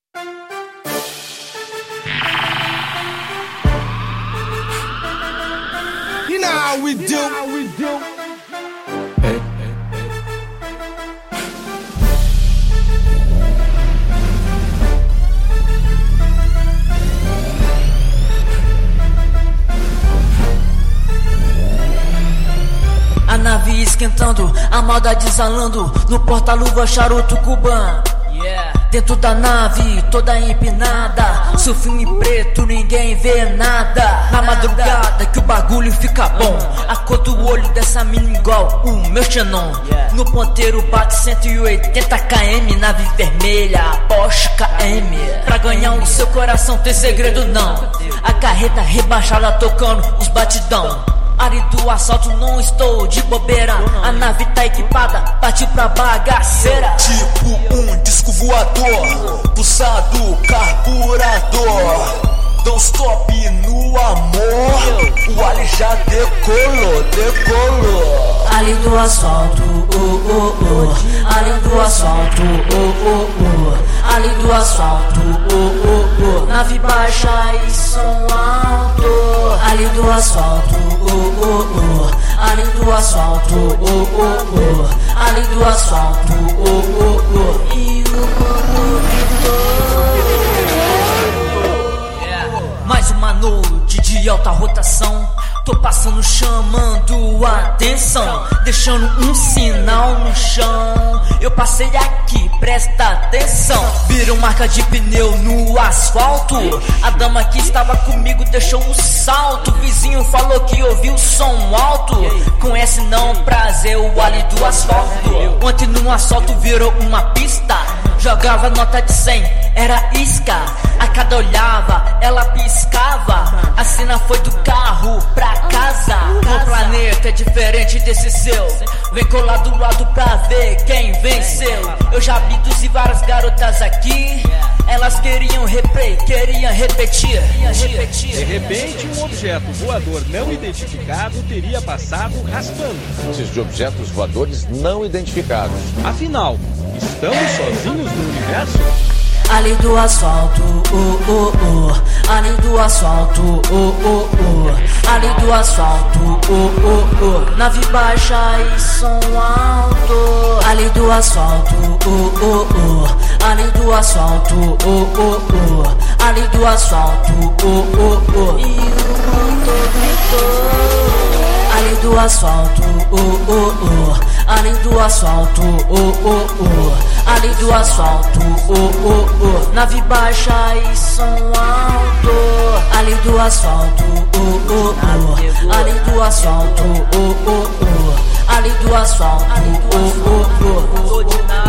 You know how we do. A nave esquentando, a maldade exalando, no porta-luva charuto cubano. Dentro da nave, toda empinada, seu filme preto, ninguém vê nada. Na madrugada que o bagulho fica bom, a cor do olho dessa mina igual o meu Xenon. No ponteiro bate 180 km, nave vermelha, Porsche KM. Pra ganhar o seu coração tem segredo não, a carreta rebaixada tocando os batidão. Área do assalto, não estou de bobeira, a nave tá equipada, partiu pra bagaceira. Tipo um disco voador, pulsado carburador. Don't stop no amor, o Ali já decolou. Ali do asfalto, ali do asfalto, ali do asfalto, nave baixa e som alto. Ali do asfalto, ali do asfalto, ali do asfalto, e o mundo gritou. Mais uma noite de alta rotação, tô passando chamando a atenção, deixando um sinal no chão. Eu passei aqui, presta atenção. Viram marca de pneu no asfalto, a dama que estava comigo deixou um salto. O vizinho falou que ouviu o som alto, conhece não prazer o Ali do asfalto. Ontem no asfalto virou uma pista, jogava nota de 100, era isca. A cada olhava, ela piscava, a cena foi do carro pra casa. O planeta é diferente desse seu, vem colar do lado pra ver quem venceu. Eu já abduzi várias garotas aqui, elas queriam replay, queriam repetir. De repente, um objeto voador não identificado teria passado raspando. De objetos voadores não identificados. Afinal, estamos sozinhos no universo? Ali do asfalto, ali do asfalto, ali do asfalto, nave baixa e som alto. Ali do asfalto, ali do asfalto, ali do asfalto, e o mundo gritou. Ali do asfalto, ali do asfalto, ali do asfalto, nave baixa e som alto. Ali do asfalto, ali do asfalto, ali do asfalto,